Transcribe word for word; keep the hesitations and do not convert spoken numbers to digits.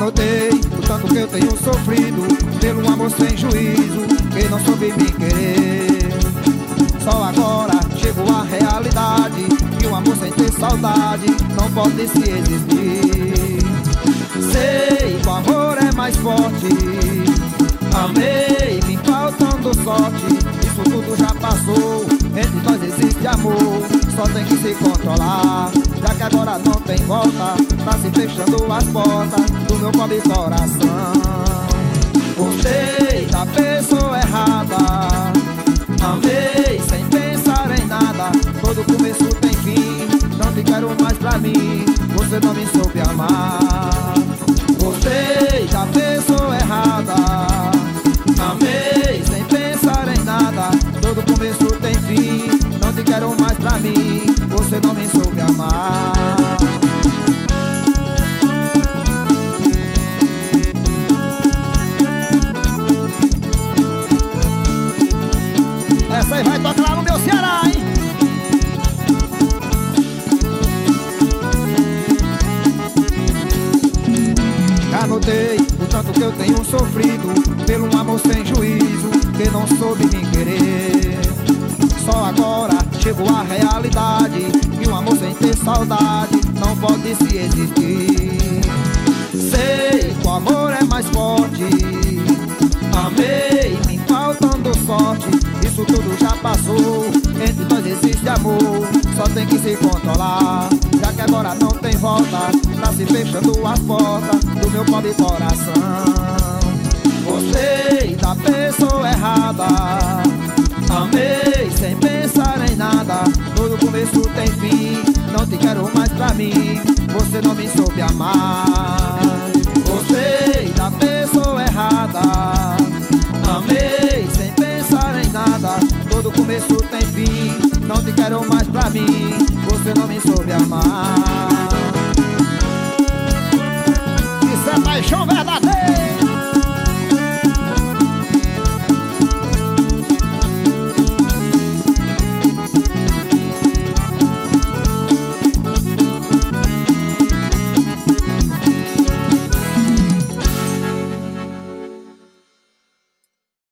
notei o tanto que eu tenho sofrido pelo amor sem juízo que não soube me querer. Só agora chegou a realidade que o amor sem ter saudade não pode se existir. Sei que o amor é mais forte, amei me faltando sorte. Isso tudo já passou, entre nós existe amor, só tem que se controlar, já que agora não tem volta, tá se fechando as portas do meu pobre coração. Gostei da pessoa errada, amei sem pensar em nada, todo começo tem fim, não te quero mais pra mim, você não me soube amar. Gostei da pessoa errada, amei sem pensar em nada, todo começo tem fim, não te quero mais pra mim, você não me soube amar. Essa aí vai tocar lá no meu Ceará, hein? Já notei o tanto que eu tenho sofrido pelo amor sem juízo que não soube me querer. Só agora chegou a realidade que um amor sem ter saudade não pode se existir. Sei que o amor é mais forte, amei me faltando sorte. Isso tudo já passou, entre nós existe amor, só tem que se controlar, já que agora não tem volta, tá se fechando as portas do meu pobre coração. Gostei da pessoa errada, amei sem pensar em nada, todo começo tem fim, não te quero mais pra mim, você não me soube amar. Gostei da pessoa errada, amei sem pensar em nada, todo começo tem fim, não te quero mais pra mim, você não me soube amar. Isso é paixão verdadeira.